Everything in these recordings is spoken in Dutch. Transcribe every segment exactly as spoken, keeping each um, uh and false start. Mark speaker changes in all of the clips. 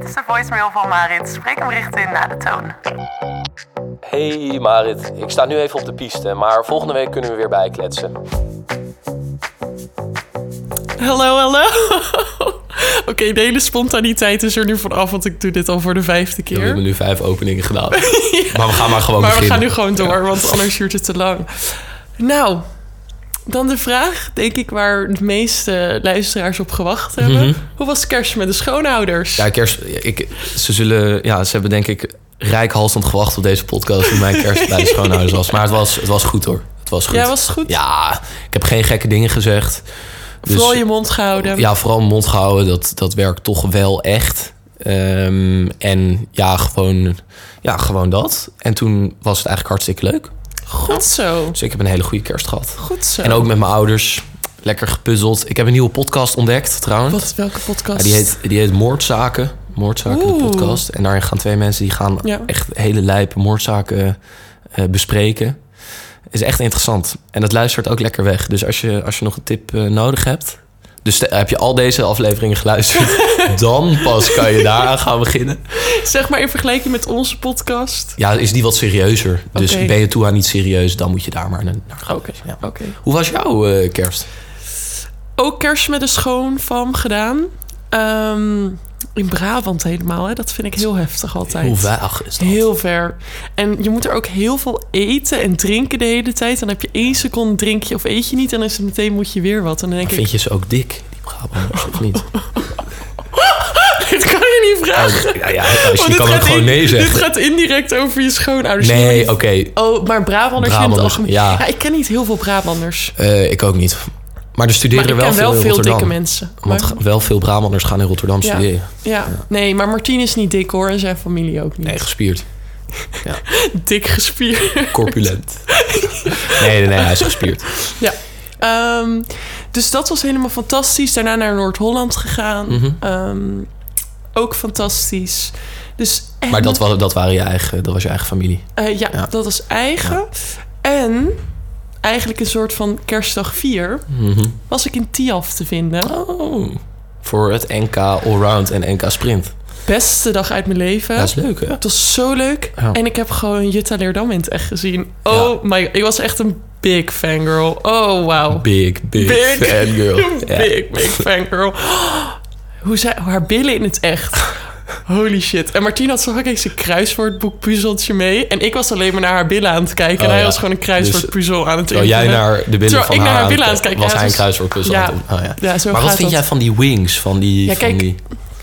Speaker 1: is de voicemail van Marit. Spreek hem bericht in na de toon.
Speaker 2: Hey Marit, ik sta nu even op de piste, maar volgende week kunnen we weer bijkletsen.
Speaker 3: Hallo, hallo. Oké, okay, de hele spontaniteit is er nu vanaf, want ik doe dit al voor de vijfde keer.
Speaker 2: We hebben nu vijf openingen gedaan.
Speaker 3: Ja.
Speaker 2: Maar we gaan maar gewoon
Speaker 3: maar
Speaker 2: beginnen.
Speaker 3: Maar we gaan nu gewoon door,
Speaker 2: ja.
Speaker 3: want anders duurt het te lang. Nou, dan de vraag, denk ik, waar de meeste luisteraars op gewacht hebben. Mm-hmm. Hoe was kerst met de schoonouders?
Speaker 2: Ja, kerst... Ik, ze zullen... Ja, ze hebben denk ik reikhalsend gewacht op deze podcast... hoe mijn kerst bij de schoonouders was. Maar het was, het was goed, hoor. Het was goed.
Speaker 3: Ja, was het goed?
Speaker 2: Ja, ik heb geen gekke dingen gezegd. Dus,
Speaker 3: vooral je mond gehouden.
Speaker 2: Ja, vooral mijn mond gehouden. Dat, dat werkt toch wel echt. Um, en ja gewoon, ja, gewoon dat. En toen was het eigenlijk hartstikke leuk.
Speaker 3: Goed zo.
Speaker 2: Dus ik heb een hele goede kerst gehad.
Speaker 3: Goed zo.
Speaker 2: En ook met mijn ouders. Lekker gepuzzeld. Ik heb een nieuwe podcast ontdekt, trouwens.
Speaker 3: Wat, welke podcast?
Speaker 2: Ja, die, heet, die heet Moordzaken. Moordzaken, Oeh. de podcast. En daarin gaan twee mensen die gaan ja. echt hele lijpe moordzaken uh, bespreken. Is echt interessant. En dat luistert ook lekker weg. Dus als je, als je nog een tip uh, nodig hebt... Dus de, heb je al deze afleveringen geluisterd... dan pas kan je daaraan gaan beginnen.
Speaker 3: Zeg maar in vergelijking met onze podcast.
Speaker 2: Ja, is die wat serieuzer. Dus
Speaker 3: okay.
Speaker 2: ben je toe aan niet serieus... dan moet je daar maar naar gaan.
Speaker 3: Oké. Okay.
Speaker 2: Ja.
Speaker 3: Okay.
Speaker 2: Hoe was jouw uh, kerst?
Speaker 3: Ook kerst met een schoonfam gedaan. Um, in Brabant helemaal, hè? Dat vind ik heel heftig altijd.
Speaker 2: Hoe vaag is dat?
Speaker 3: Heel ver. En je moet er ook heel veel eten en drinken de hele tijd. Dan heb je één seconde drink je of eet je niet... en dan is het meteen moet je weer wat. En dan denk
Speaker 2: maar
Speaker 3: ik...
Speaker 2: vind je ze ook dik, die Brabanders, of niet?
Speaker 3: Dit kan je niet vragen.
Speaker 2: Oh, ja, ja, als je, je kan ook gewoon in, nee zeggen.
Speaker 3: Dit gaat indirect over je schoonouders.
Speaker 2: Nee, oké. Okay.
Speaker 3: Oh, maar Brabanders,
Speaker 2: Brabanders
Speaker 3: in het algemeen.
Speaker 2: Ja.
Speaker 3: ja, ik ken niet heel veel Brabanders.
Speaker 2: Uh, ik ook niet. Maar er studeren
Speaker 3: maar
Speaker 2: wel veel in
Speaker 3: wel
Speaker 2: Rotterdam.
Speaker 3: veel dikke mensen.
Speaker 2: Want
Speaker 3: maar...
Speaker 2: wel veel Brabanders gaan in Rotterdam
Speaker 3: ja.
Speaker 2: studeren.
Speaker 3: Ja.
Speaker 2: Ja.
Speaker 3: Nee, maar Martien is niet dik hoor. En zijn familie ook niet.
Speaker 2: Nee, gespierd.
Speaker 3: Ja. Dik gespierd.
Speaker 2: Corpulent. nee, nee, nee, hij is gespierd.
Speaker 3: Ja. Um, dus dat was helemaal fantastisch. Daarna naar Noord-Holland gegaan.
Speaker 2: Mm-hmm.
Speaker 3: Um, ook fantastisch. Dus, en...
Speaker 2: Maar dat was, dat, waren je eigen, dat was je eigen familie?
Speaker 3: Uh, ja, ja, dat was eigen. Ja. En... eigenlijk een soort van kerstdag vier... Mm-hmm. was ik in Tialf te vinden.
Speaker 2: Oh, voor het N K Allround en N K Sprint.
Speaker 3: Beste dag uit mijn leven.
Speaker 2: Dat is leuk, hè?
Speaker 3: Het was zo leuk. Ja. En ik heb gewoon Jutta Leerdam in het echt gezien. Oh ja. my... Ik was echt een big fangirl. Oh, wow.
Speaker 2: Big, big, big fangirl.
Speaker 3: big, ja. big fangirl. Hoe zij... Haar billen in het echt... Holy shit. En Martien had zo'n een kruiswoordboek puzzeltje mee. En ik was alleen maar naar haar billen aan het kijken. Oh, en hij ja. was gewoon een kruiswoordpuzzel dus, aan het
Speaker 2: invullen. Terwijl jij naar de billen van
Speaker 3: ik
Speaker 2: haar,
Speaker 3: naar haar
Speaker 2: billen
Speaker 3: aan het kijken
Speaker 2: was
Speaker 3: ja,
Speaker 2: hij een
Speaker 3: dus,
Speaker 2: kruiswoordpuzzel
Speaker 3: ja,
Speaker 2: aan het doen. Oh, ja.
Speaker 3: Ja, zo
Speaker 2: maar wat vind
Speaker 3: dat.
Speaker 2: jij van die wings? Van die,
Speaker 3: ja, kijk,
Speaker 2: van die...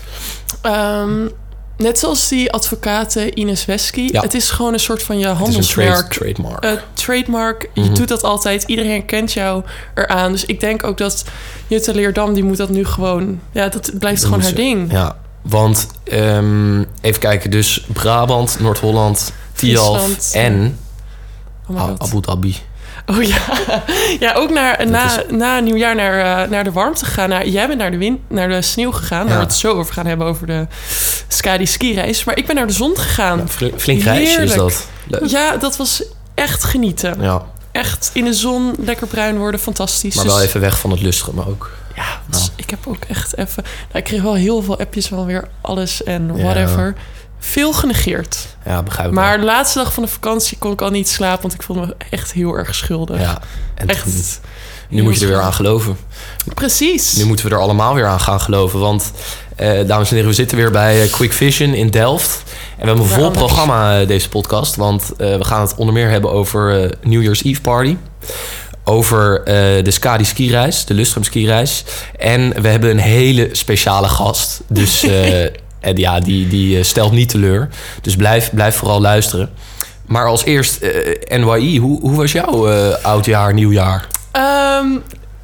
Speaker 3: Um, net zoals die advocaten Ines Wesky.
Speaker 2: Ja.
Speaker 3: Het is gewoon een soort van je handelsmerk.
Speaker 2: Het is een trade, trademark.
Speaker 3: Uh, trademark. Mm-hmm. Je doet dat altijd. Iedereen herkent jou eraan. Dus ik denk ook dat Jutta Leerdam, die moet dat nu gewoon... Ja, dat blijft dat gewoon haar
Speaker 2: ze,
Speaker 3: ding.
Speaker 2: Ja. Want, um, even kijken, dus Brabant, Noord-Holland, Tialf en
Speaker 3: oh
Speaker 2: Abu Dhabi.
Speaker 3: Oh ja, ja ook naar, na, is... na nieuwjaar naar, uh, naar de warmte gegaan. Nou, jij bent naar de, wind, naar de sneeuw gegaan, ja. waar we het zo over gaan hebben over de Skadi ski-reis. Maar ik ben naar de zon gegaan.
Speaker 2: Ja, flink reisje is dat.
Speaker 3: Leuk. Ja, dat was echt genieten.
Speaker 2: Ja.
Speaker 3: Echt in de zon, lekker bruin worden, fantastisch.
Speaker 2: Maar wel dus... even weg van het lustrum ook.
Speaker 3: Ja, dus nou. ik heb ook echt even... Nou, ik kreeg wel heel veel appjes van weer alles en whatever. Ja. Veel genegeerd.
Speaker 2: Ja, begrijp ik.
Speaker 3: Maar
Speaker 2: wel.
Speaker 3: de laatste dag van de vakantie kon ik al niet slapen... want ik voelde me echt heel erg schuldig.
Speaker 2: Ja, en
Speaker 3: echt.
Speaker 2: Toen, nu moet je er weer aan geloven.
Speaker 3: Precies.
Speaker 2: Nu moeten we er allemaal weer aan gaan geloven. Want, uh, dames en heren, we zitten weer bij uh, Quick Vision in Delft. En we hebben een vol programma uh, deze podcast. Want uh, we gaan het onder meer hebben over uh, New Year's Eve Party... over uh, de Skadi skireis, de Lustrum skireis. En we hebben een hele speciale gast. Dus uh, en ja, die, die stelt niet teleur. Dus blijf, blijf vooral luisteren. Maar als eerst, uh, N Y I, hoe, hoe was jouw uh, oudjaar, nieuwjaar?
Speaker 3: Um,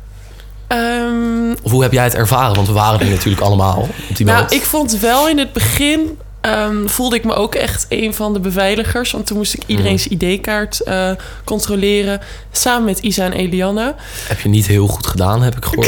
Speaker 3: um,
Speaker 2: of hoe heb jij het ervaren? Want we waren er natuurlijk allemaal op die
Speaker 3: nou,
Speaker 2: boot.
Speaker 3: Ik vond wel in het begin... Um, voelde ik me ook echt een van de beveiligers. Want toen moest ik iedereen's mm. I D-kaart uh, controleren. Samen met Isa en Eliane.
Speaker 2: Heb je niet heel goed gedaan, heb ik gehoord.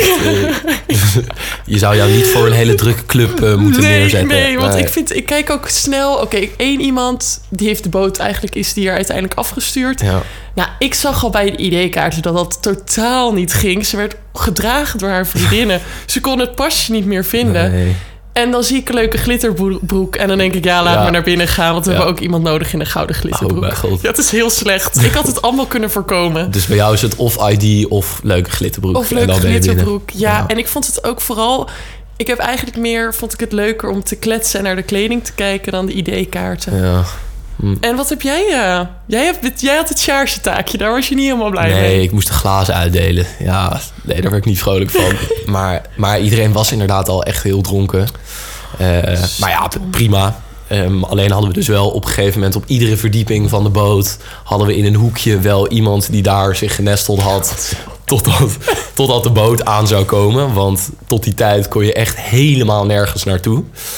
Speaker 2: Je zou jou niet voor een hele drukke club uh, moeten
Speaker 3: nee,
Speaker 2: neerzetten.
Speaker 3: Nee, want nee. ik vind, ik kijk ook snel... Oké, okay, één iemand, die heeft de boot eigenlijk... is die er uiteindelijk afgestuurd.
Speaker 2: Ja.
Speaker 3: Nou, ik zag al bij de I D-kaarten dat dat totaal niet ging. Ze werd gedragen door haar vriendinnen. Ze kon het pasje niet meer vinden.
Speaker 2: Nee.
Speaker 3: En dan zie ik een leuke glitterbroek. En dan denk ik, ja, laat
Speaker 2: Ja.
Speaker 3: me naar binnen gaan. Want we
Speaker 2: Ja.
Speaker 3: hebben ook iemand nodig in een gouden glitterbroek.
Speaker 2: Oh, mijn god.
Speaker 3: Ja, het is heel slecht. Ik had het allemaal kunnen voorkomen.
Speaker 2: Dus bij jou is het of I D of leuke glitterbroek.
Speaker 3: Of
Speaker 2: En
Speaker 3: leuke
Speaker 2: dan ben je binnen.
Speaker 3: glitterbroek. Ja,
Speaker 2: Ja.
Speaker 3: en ik vond het ook vooral... Ik heb eigenlijk meer, vond ik het leuker om te kletsen en naar de kleding te kijken dan de I D-kaarten.
Speaker 2: Ja.
Speaker 3: En wat heb jij? Uh, jij, hebt, jij had het Sjaarse taakje, daar was je niet helemaal blij
Speaker 2: Nee,
Speaker 3: mee.
Speaker 2: ik moest de glazen uitdelen. Ja, nee, daar werd ik niet vrolijk van. maar, maar iedereen was inderdaad al echt heel dronken. Uh, maar ja, p- prima. Um, alleen hadden we dus wel op een gegeven moment... op iedere verdieping van de boot... hadden we in een hoekje wel iemand die daar zich genesteld had... totdat, totdat de boot aan zou komen. Want tot die tijd kon je echt helemaal nergens naartoe.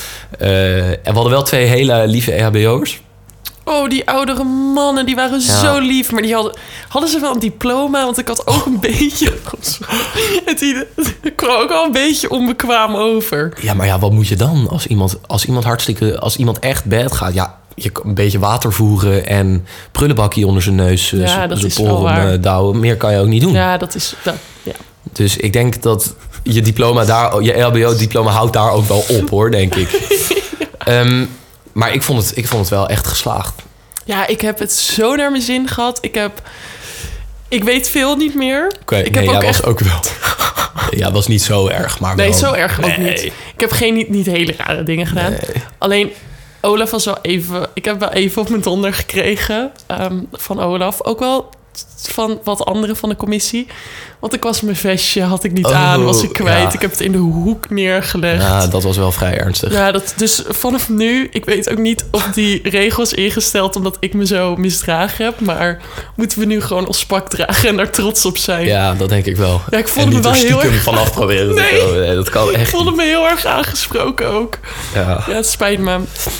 Speaker 2: Uh, en we hadden wel twee hele lieve E H B O'ers...
Speaker 3: Oh, die oudere mannen, die waren
Speaker 2: Ja.
Speaker 3: zo lief. Maar die hadden, hadden ze wel een diploma? Want ik had ook een beetje... Het idee- ik kwam ook al een beetje onbekwaam over.
Speaker 2: Ja, maar ja, wat moet je dan als iemand, als iemand hartstikke, als iemand echt bad gaat? Ja, je kan een beetje water voeren en prullenbakje onder zijn neus,
Speaker 3: Ja,
Speaker 2: ja,
Speaker 3: dat
Speaker 2: zijn
Speaker 3: is wel
Speaker 2: poren
Speaker 3: waar.
Speaker 2: eh, douwen. Meer kan je ook niet doen.
Speaker 3: Ja, dat is... Dat, ja.
Speaker 2: Dus ik denk dat je diploma daar, je L B O-diploma houdt daar ook wel op, hoor, denk ik. um, maar ik vond het, ik vond het wel echt geslaagd.
Speaker 3: ja, ik heb het zo naar mijn zin gehad. Ik heb... Ik weet veel niet meer.
Speaker 2: Oké, okay,
Speaker 3: ik
Speaker 2: nee,
Speaker 3: heb ook
Speaker 2: jij
Speaker 3: echt...
Speaker 2: was ook wel... ja, was niet zo erg, maar
Speaker 3: Nee,
Speaker 2: wel...
Speaker 3: zo erg ook
Speaker 2: Nee.
Speaker 3: niet. Ik heb geen niet, niet hele rare dingen gedaan.
Speaker 2: Nee.
Speaker 3: Alleen, Olaf was wel even... Ik heb wel even op mijn donder gekregen um, van Olaf. Ook wel van wat anderen van de commissie. Want ik was mijn vestje, had ik niet
Speaker 2: Oh,
Speaker 3: aan, was ik kwijt.
Speaker 2: ja.
Speaker 3: Ik heb het in de hoek neergelegd.
Speaker 2: Ja, dat was wel vrij ernstig.
Speaker 3: Ja, dat, dus vanaf nu, ik weet ook niet of die regel is ingesteld omdat ik me zo misdragen heb. Maar moeten we nu gewoon ons pak dragen en daar trots op zijn?
Speaker 2: Ja, dat denk ik wel.
Speaker 3: Ja, ik voelde
Speaker 2: en
Speaker 3: me
Speaker 2: niet
Speaker 3: wel
Speaker 2: er
Speaker 3: heel
Speaker 2: stiekem
Speaker 3: erg...
Speaker 2: vanaf proberen te
Speaker 3: Nee.
Speaker 2: komen. Nee, dat kan
Speaker 3: Ik
Speaker 2: echt
Speaker 3: voelde
Speaker 2: niet.
Speaker 3: me heel erg aangesproken ook.
Speaker 2: Ja.
Speaker 3: Ja, het spijt me.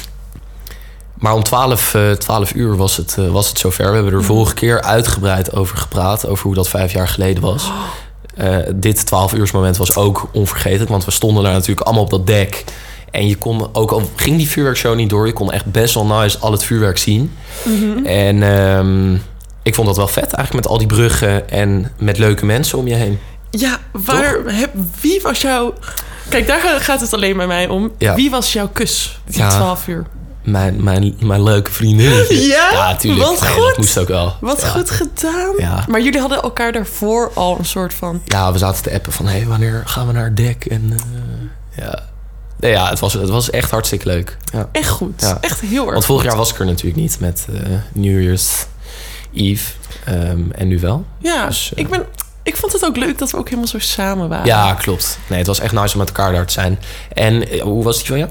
Speaker 2: Maar om twaalf, uh, twaalf uur was het, uh, was het zover. We hebben er vorige keer uitgebreid over gepraat. Over hoe dat vijf jaar geleden was. Uh, dit twaalf uursmoment was ook onvergetelijk. Want we stonden daar natuurlijk allemaal op dat dek. En je kon, ook al ging die vuurwerkshow niet door... je kon echt best wel nice al het vuurwerk zien.
Speaker 3: Mm-hmm.
Speaker 2: En um, ik vond dat wel vet eigenlijk met al die bruggen... en met leuke mensen om je heen.
Speaker 3: Ja, waar, heb, wie was jouw... Kijk, daar gaat het alleen bij mij om.
Speaker 2: Ja.
Speaker 3: Wie was jouw kus die
Speaker 2: Ja.
Speaker 3: twaalf uur?
Speaker 2: Mijn, mijn, mijn leuke vriendinnetje.
Speaker 3: Ja?
Speaker 2: Ja, tuurlijk.
Speaker 3: Wat
Speaker 2: Nee,
Speaker 3: goed.
Speaker 2: dat moest ook wel.
Speaker 3: Wat
Speaker 2: Ja.
Speaker 3: goed gedaan.
Speaker 2: Ja.
Speaker 3: Maar jullie hadden elkaar daarvoor al een soort van...
Speaker 2: Ja, we zaten te appen van... hé, hey, wanneer gaan we naar het dek? En uh, ja... Nee, ja, het was, het was echt hartstikke leuk. Ja.
Speaker 3: Echt goed.
Speaker 2: Ja.
Speaker 3: Echt heel erg
Speaker 2: Want vorig
Speaker 3: goed.
Speaker 2: jaar was ik er natuurlijk niet met uh, New Year's Eve. Um, en nu wel.
Speaker 3: Ja,
Speaker 2: Dus, uh,
Speaker 3: ik, ben, ik vond het ook leuk dat we ook helemaal zo samen waren.
Speaker 2: Ja, klopt. Nee, het was echt nice om met elkaar daar te zijn. En uh, hoe was die van jou?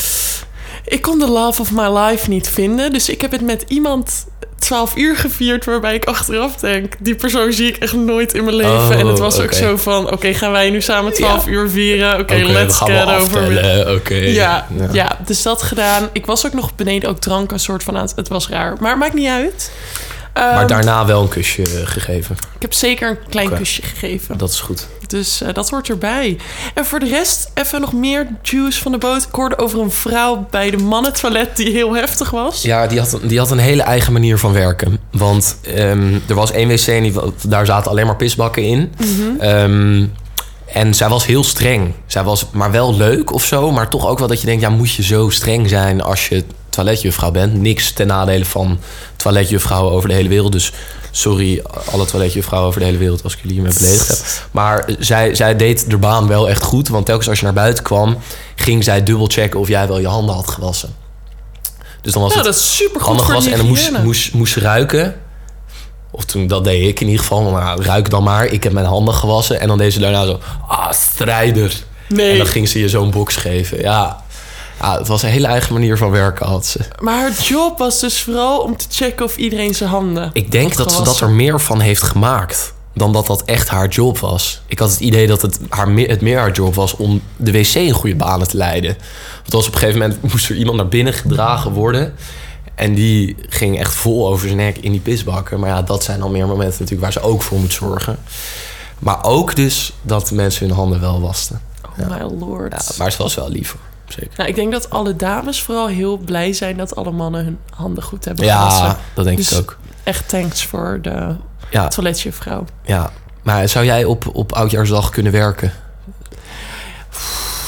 Speaker 3: Ik kon de love of my life niet vinden. Dus ik heb het met iemand twaalf uur gevierd... waarbij ik achteraf denk... die persoon zie ik echt nooit in mijn leven.
Speaker 2: Oh,
Speaker 3: en het was ook
Speaker 2: okay.
Speaker 3: zo van... oké, okay, gaan wij nu samen twaalf
Speaker 2: Ja.
Speaker 3: uur vieren? Oké, okay,
Speaker 2: Okay,
Speaker 3: let's
Speaker 2: gaan
Speaker 3: get
Speaker 2: we
Speaker 3: over with.
Speaker 2: Oké. Okay.
Speaker 3: Ja,
Speaker 2: Ja.
Speaker 3: ja, dus dat gedaan. Ik was ook nog beneden ook drank een soort van aan het... Het was raar, maar maakt niet uit.
Speaker 2: Maar
Speaker 3: Um,
Speaker 2: daarna wel een kusje uh, gegeven.
Speaker 3: Ik heb zeker een klein
Speaker 2: Okay.
Speaker 3: kusje gegeven.
Speaker 2: Dat is goed.
Speaker 3: Dus uh, dat hoort erbij. En voor de rest, even nog meer juice van de boot. Ik hoorde over een vrouw bij de mannentoilet die heel heftig was.
Speaker 2: Ja, die had, die had een hele eigen manier van werken. Want um, er was één wc en die, daar zaten alleen maar pisbakken in.
Speaker 3: Mm-hmm.
Speaker 2: Um, en zij was heel streng. Zij was maar wel leuk of zo. Maar toch ook wel dat je denkt... ja, moet je zo streng zijn als je toiletjuffrouw bent? Niks ten nadele van toiletjuffrouwen over de hele wereld. Dus sorry, alle toiletjuffrouwen over de hele wereld... als ik jullie hiermee beledigd heb. Maar zij, zij deed de baan wel echt goed. Want telkens als je naar buiten kwam... ging zij dubbel checken of jij wel je handen had gewassen. Dus dan was
Speaker 3: Ja,
Speaker 2: het
Speaker 3: dat is super goed
Speaker 2: handen
Speaker 3: voor
Speaker 2: gewassen.
Speaker 3: de
Speaker 2: En dan moest,
Speaker 3: hygiëne.
Speaker 2: moest, moest ze ruiken... Of toen, dat deed ik in ieder geval. Maar nou, ruik dan maar. Ik heb mijn handen gewassen. En dan deed ze daarna zo... Ah, strijder.
Speaker 3: Nee.
Speaker 2: En dan ging ze je zo'n box geven. Ja. ja, het was een hele eigen manier van werken had ze.
Speaker 3: Maar haar job was dus vooral om te checken of iedereen zijn handen
Speaker 2: Ik denk
Speaker 3: had
Speaker 2: dat ze dat
Speaker 3: gewassen.
Speaker 2: er meer van heeft gemaakt... dan dat dat echt haar job was. Ik had het idee dat het, haar, me- het meer haar job was... om de wc in goede banen te leiden. Want was op een gegeven moment... moest er iemand naar binnen gedragen worden... En die ging echt vol over zijn nek in die pisbakken. Maar ja, dat zijn dan meer momenten natuurlijk waar ze ook voor moet zorgen. Maar ook dus dat mensen hun handen wel wasten.
Speaker 3: Oh my lord.
Speaker 2: Ja, maar het was wel lief hoor, zeker.
Speaker 3: Nou, ik denk dat alle dames vooral heel blij zijn... dat alle mannen hun handen goed hebben gewassen.
Speaker 2: Ja, dat denk
Speaker 3: Dus
Speaker 2: ik ook.
Speaker 3: echt thanks voor de
Speaker 2: Ja,
Speaker 3: toiletjuffrouw.
Speaker 2: ja. Maar zou jij op, op Oudjaarsdag kunnen werken?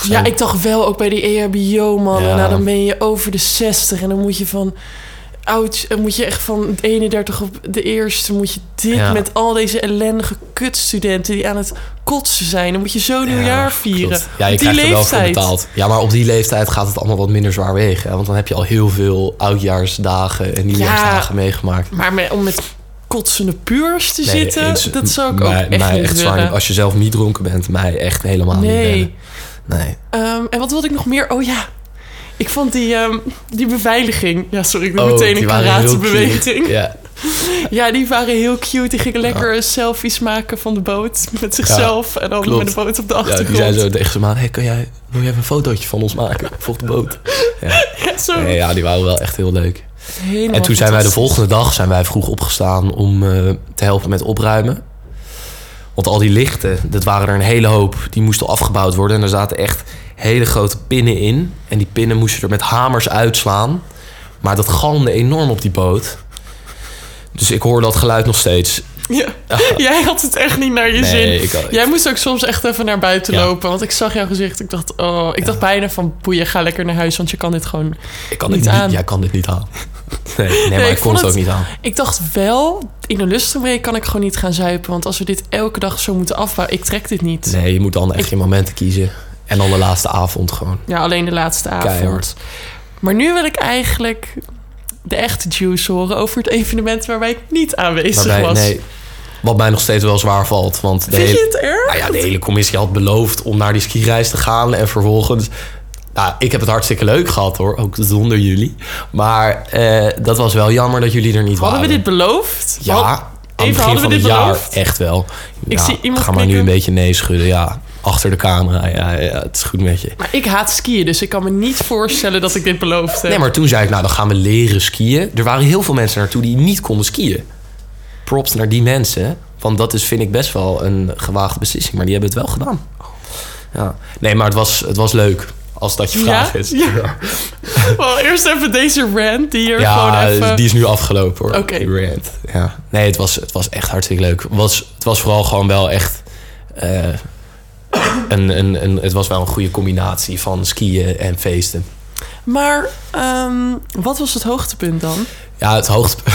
Speaker 3: Ja, ik dacht wel ook bij die E H B O, man.
Speaker 2: Ja.
Speaker 3: Nou, dan ben je over de zestig en dan moet je van... oud, dan moet je echt van eenendertig op de eerste... moet je dit
Speaker 2: Ja.
Speaker 3: met al deze ellendige kutstudenten... die aan het kotsen zijn. Dan moet je zo nieuwjaar
Speaker 2: Ja,
Speaker 3: vieren.
Speaker 2: klopt. Ja, je
Speaker 3: Op die
Speaker 2: krijgt er wel voor
Speaker 3: leeftijd.
Speaker 2: betaald. Ja, maar op die leeftijd gaat het allemaal wat minder zwaar wegen. Hè? Want dan heb je al heel veel oudjaarsdagen en nieuwjaarsdagen meegemaakt.
Speaker 3: Maar met, om met kotsende puurs te
Speaker 2: Nee,
Speaker 3: zitten...
Speaker 2: eens-
Speaker 3: dat zou ik ook
Speaker 2: mij,
Speaker 3: echt
Speaker 2: mij
Speaker 3: niet
Speaker 2: echt zwaar
Speaker 3: willen.
Speaker 2: niet. Als je zelf niet dronken bent, mij echt helemaal
Speaker 3: Nee.
Speaker 2: niet bellen. Nee.
Speaker 3: Ehm, en wat wilde ik nog meer? Oh ja, ik vond die, ehm, die beveiliging... Ja, sorry, ik doe
Speaker 2: Oh,
Speaker 3: meteen
Speaker 2: die
Speaker 3: een
Speaker 2: waren heel
Speaker 3: karatebeweging.
Speaker 2: cute. Ja.
Speaker 3: Ja, die waren heel cute. Die gingen lekker selfies maken van de boot met zichzelf. en dan
Speaker 2: klopt.
Speaker 3: met de boot op de
Speaker 2: Ja,
Speaker 3: achtergrond.
Speaker 2: die zei zo tegen zijn man: hey, kan jij, wil jij even een fotootje van ons maken? Voor op de boot. Ja.
Speaker 3: Ja, zo.
Speaker 2: Nee, ja, die waren wel echt heel leuk.
Speaker 3: Helemaal
Speaker 2: En toen zijn wij de
Speaker 3: fantastisch.
Speaker 2: volgende dag zijn wij vroeg opgestaan om eh, te helpen met opruimen. Want al die lichten, dat waren er een hele hoop, die moesten afgebouwd worden. En er zaten echt hele grote pinnen in. En die pinnen moesten er met hamers uitslaan. Maar dat galmde enorm op die boot. Dus ik hoor dat geluid nog steeds.
Speaker 3: Ja. Jij had het echt niet naar je
Speaker 2: Nee,
Speaker 3: zin.
Speaker 2: ik had-
Speaker 3: Jij moest ook soms echt even naar buiten
Speaker 2: Ja.
Speaker 3: lopen. Want ik zag jouw gezicht. Ik dacht, oh, ik dacht bijna van... boeien, ga lekker naar huis. Want je kan dit gewoon...
Speaker 2: Ik kan
Speaker 3: Niet
Speaker 2: dit niet,
Speaker 3: aan.
Speaker 2: jij kan dit niet aan. Nee, nee, maar
Speaker 3: ik
Speaker 2: ik kon
Speaker 3: vond
Speaker 2: het ook
Speaker 3: het-
Speaker 2: niet aan.
Speaker 3: Ik dacht wel... in de Lustenbreek kan ik gewoon niet gaan zuipen. Want als we dit elke dag zo moeten afbouwen... ik trek dit niet.
Speaker 2: Nee, je moet dan echt
Speaker 3: Ik-
Speaker 2: je momenten kiezen. En dan de laatste avond gewoon.
Speaker 3: Ja, alleen de laatste avond.
Speaker 2: Keihard.
Speaker 3: Maar nu wil ik eigenlijk... de echte juice horen over het evenement... waarbij ik niet aanwezig
Speaker 2: Waarbij,
Speaker 3: was.
Speaker 2: nee, wat mij nog steeds wel zwaar valt. Want de
Speaker 3: Vind
Speaker 2: hele,
Speaker 3: je het erg?
Speaker 2: nou ja, de hele commissie had beloofd om naar die skireis te gaan. En vervolgens... Nou, ik heb het hartstikke leuk gehad hoor. Ook zonder jullie. Maar eh, dat was wel jammer dat jullie er niet
Speaker 3: Hadden we
Speaker 2: waren.
Speaker 3: dit beloofd?
Speaker 2: Ja,
Speaker 3: Had-
Speaker 2: aan het
Speaker 3: Even,
Speaker 2: begin
Speaker 3: hadden
Speaker 2: van
Speaker 3: we
Speaker 2: het
Speaker 3: dit
Speaker 2: jaar
Speaker 3: beloofd?
Speaker 2: echt wel.
Speaker 3: Ik
Speaker 2: Ja,
Speaker 3: zie iemand
Speaker 2: ga maar nu een
Speaker 3: knikken.
Speaker 2: beetje nee schudden. Ja, achter de camera. Ja, ja, het is goed met je.
Speaker 3: Maar ik haat skiën, dus ik kan me niet voorstellen dat ik dit beloofd heb.
Speaker 2: Nee, maar toen zei ik, nou, dan gaan we leren skiën. Er waren heel veel mensen naartoe die niet konden skiën. Props naar die mensen. Want dat is, vind ik, best wel een gewaagde beslissing. Maar die hebben het wel gedaan. Ja. Nee, maar het was, het was leuk. Als dat je vraag
Speaker 3: Ja?
Speaker 2: is.
Speaker 3: Ja. Wel, eerst even deze rant die hier
Speaker 2: Ja,
Speaker 3: gewoon even...
Speaker 2: die is nu afgelopen hoor.
Speaker 3: Oké.
Speaker 2: Die rant. Ja. Nee, het was, het was echt hartstikke leuk. Het was, het was vooral gewoon wel echt... eh, een, een, een, het was wel een goede combinatie van skiën en feesten.
Speaker 3: Maar ehm, wat was het hoogtepunt dan?
Speaker 2: Ja, het hoogtepunt...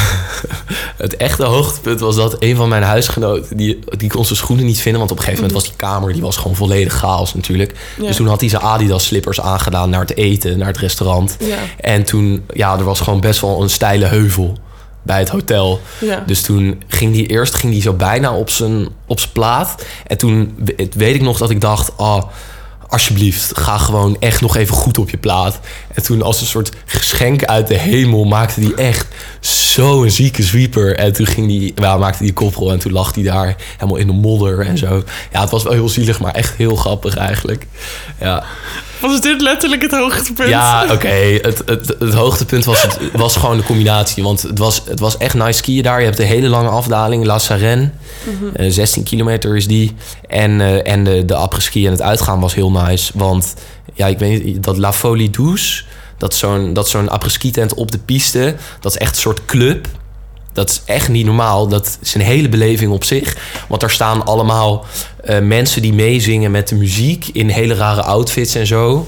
Speaker 2: het echte hoogtepunt was dat een van mijn huisgenoten... Die, die kon zijn schoenen niet vinden. Want op een gegeven moment was die kamer... die was gewoon volledig chaos natuurlijk.
Speaker 3: Ja.
Speaker 2: Dus toen had hij zijn Adidas slippers aangedaan... naar het eten, naar het restaurant.
Speaker 3: Ja.
Speaker 2: En toen... Ja, er was gewoon best wel een steile heuvel... bij het hotel.
Speaker 3: Ja.
Speaker 2: Dus toen ging hij eerst ging die zo bijna op zijn, op zijn plaat. En toen we- weet ik nog dat ik dacht... Oh, alsjeblieft, ga gewoon echt nog even goed op je plaat. En toen als een soort geschenk uit de hemel... maakte hij echt zo'n zieke sweeper. En toen ging die, ja, maakte die koprol en toen lag hij daar helemaal in de modder en zo. Ja, het was wel heel zielig, maar echt heel grappig eigenlijk. Ja.
Speaker 3: Was dit letterlijk het hoogtepunt?
Speaker 2: Ja, oké. Het, het, het hoogtepunt was, het, was gewoon de combinatie. Want het was, het was echt nice skiën daar. Je hebt een hele lange afdaling, La Sarenne.
Speaker 3: Mhm.
Speaker 2: Eh, zestien kilometer is die. En, eh, en de, de après-ski en het uitgaan was heel nice. Want ja, ik weet niet, dat La Folie Douce... dat is zo'n, dat is zo'n après-ski tent op de piste. Dat is echt een soort club. Dat is echt niet normaal. Dat is een hele beleving op zich. Want daar staan allemaal uh, mensen die meezingen met de muziek... in hele rare outfits en zo.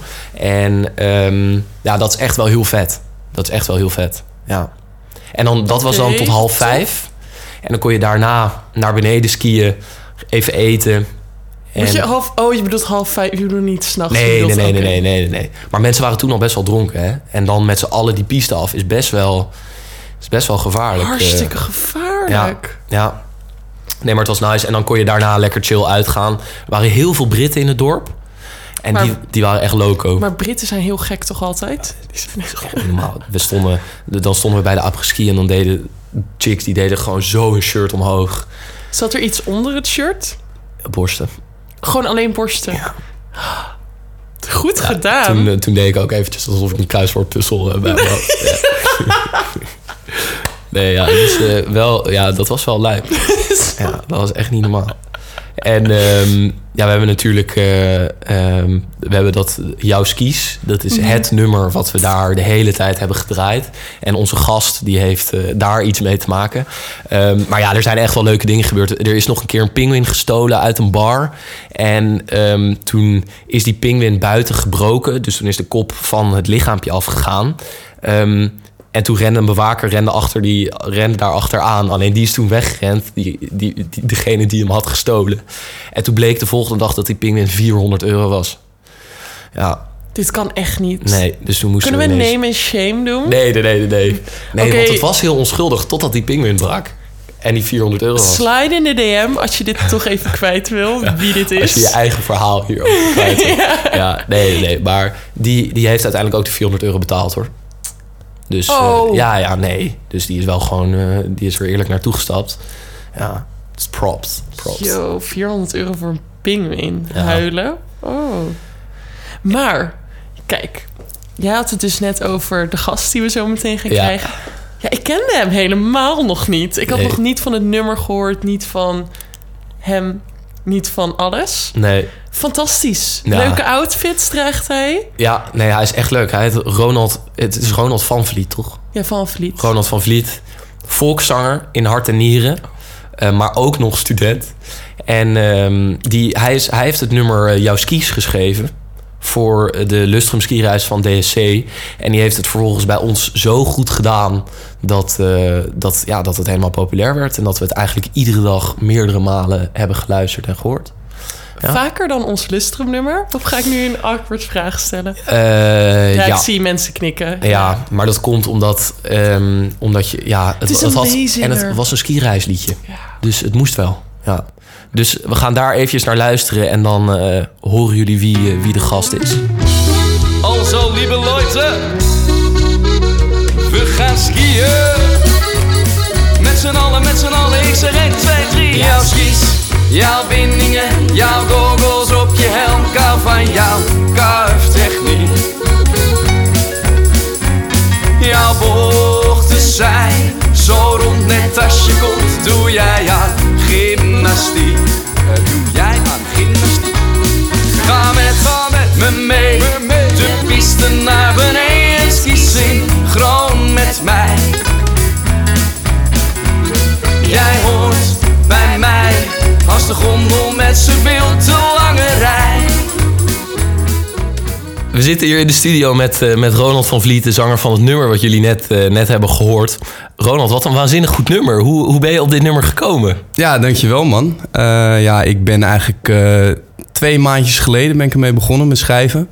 Speaker 2: En um, ja, dat is echt wel heel vet. Dat is echt wel heel vet, ja. En dan, dat was dan
Speaker 3: Oké,
Speaker 2: tot half vijf. En dan kon je daarna naar beneden skiën, even eten...
Speaker 3: Moet je half, oh, je bedoelt half vijf, je bedoelt niet s'nachts.
Speaker 2: Nee, nee, nee, nee, nee, nee, nee. Maar mensen waren toen al best wel dronken, hè. En dan met z'n allen die piste af is best wel... is best wel gevaarlijk.
Speaker 3: Hartstikke
Speaker 2: uh,
Speaker 3: gevaarlijk.
Speaker 2: Ja, ja. Nee, maar het was nice. En dan kon je daarna lekker chill uitgaan. Er waren heel veel Britten in het dorp. En
Speaker 3: maar,
Speaker 2: die, die waren echt loco.
Speaker 3: Maar Britten zijn heel gek toch altijd?
Speaker 2: Die zijn echt gewoon normaal. We stonden, dan stonden we bij de après-ski en dan deden chicks... die deden gewoon zo hun shirt omhoog.
Speaker 3: Zat er iets onder het shirt?
Speaker 2: Borsten.
Speaker 3: Gewoon alleen borsten?
Speaker 2: Ja.
Speaker 3: Goed
Speaker 2: Ja,
Speaker 3: gedaan.
Speaker 2: Toen, uh, toen deed ik ook eventjes alsof ik een kruiswoordpuzzel uh, bij me had. Ja. Nee, ja, dus, uh, wel, ja, dat was wel lijp. Ja, dat was echt niet normaal. En um, ja, we hebben natuurlijk... Uh, um, we hebben dat Jouw Skis. Dat is mm-hmm. het nummer wat we daar de hele tijd hebben gedraaid. En onze gast die heeft uh, daar iets mee te maken. Um, maar ja, er zijn echt wel leuke dingen gebeurd. Er is nog een keer een pinguïn gestolen uit een bar. En um, toen is die pinguïn buiten gebroken. Dus toen is de kop van het lichaampje afgegaan. Um, En toen rende een bewaker rende achter die, rende daar achteraan. Alleen die is toen weggerend, die, die, die, degene die hem had gestolen. En toen bleek de volgende dag dat die pinguïn vierhonderd euro was. Ja.
Speaker 3: Dit kan echt niet.
Speaker 2: Nee, dus toen moesten
Speaker 3: Kunnen we,
Speaker 2: we
Speaker 3: ineens... name and shame doen?
Speaker 2: Nee, nee, nee, nee. Nee,
Speaker 3: okay.
Speaker 2: Want het was heel onschuldig totdat die pinguïn brak. En die vierhonderd euro was.
Speaker 3: Slide in de D M als je dit toch even kwijt wil, ja, wie dit is.
Speaker 2: Als je je eigen verhaal hierover kwijt wil. ja. ja, nee, nee, nee. Maar die, die heeft uiteindelijk ook de vierhonderd euro betaald, hoor. Dus
Speaker 3: oh.
Speaker 2: uh, ja, ja, nee. Dus die is wel gewoon, uh, die is er eerlijk naartoe gestapt. Ja, het is props, props.
Speaker 3: Yo, vierhonderd euro voor een pinguïn. Ja. Huilen. Oh. Maar, kijk. Jij had het dus net over de gast die we zo meteen gaan ja. krijgen. Ja, ik kende hem helemaal nog niet. Ik had nee. nog niet van het nummer gehoord. Niet van hem. Niet van alles.
Speaker 2: Nee.
Speaker 3: Fantastisch. Ja. Leuke outfits draagt hij.
Speaker 2: Ja, nee, hij is echt leuk. Hij heet Ronald, het is Ronald van Vliet, toch?
Speaker 3: Ja, van Vliet.
Speaker 2: Ronald van Vliet. Volkszanger in hart en nieren. Uh, maar ook nog student. En um, die, hij, is, hij heeft het nummer uh, Jouw Skis geschreven. Voor de Lustrum skireis van D S C. En die heeft het vervolgens bij ons zo goed gedaan... dat, uh, dat, ja, dat het helemaal populair werd. En dat we het eigenlijk iedere dag meerdere malen hebben geluisterd en gehoord. Ja.
Speaker 3: Vaker dan ons Lustrum nummer? Of ga ik nu een awkward vraag stellen?
Speaker 2: Uh,
Speaker 3: ja,
Speaker 2: ja,
Speaker 3: ik zie mensen knikken.
Speaker 2: Ja, ja. Maar dat komt omdat, um, omdat je... Ja, het,
Speaker 3: het is
Speaker 2: het
Speaker 3: een
Speaker 2: had,
Speaker 3: meezinger.
Speaker 2: En het was een skireisliedje.
Speaker 3: Ja.
Speaker 2: Dus het moest wel, ja. Dus we gaan daar eventjes naar luisteren... en dan uh, horen jullie wie, uh, wie de gast is.
Speaker 4: Also, lieve Leute, we gaan skiën. Met z'n allen, met z'n allen, ik zeg één, twee, drie. Jouw skis, jouw bindingen, jouw goggles op je helm. Kou van jouw kuiftechniek. Jouw bochten zijn zo rond net als je komt. Doe jij aan gymnastiek. Doe jij aan gymnastiek. Ga met, ga met me mee, me mee. De piste naar beneden. Ski synchroon met mij. Jij hoort bij mij als de gondel met z'n veel te lange rij.
Speaker 2: We zitten hier in de studio met, uh, met Ronald van Vliet, de zanger van het nummer wat jullie net, uh, net hebben gehoord. Ronald, wat een waanzinnig goed nummer. Hoe, hoe ben je op dit nummer gekomen?
Speaker 5: Ja, dankjewel man. Uh, ja, ik ben eigenlijk uh, twee maandjes geleden ben ik ermee begonnen met schrijven.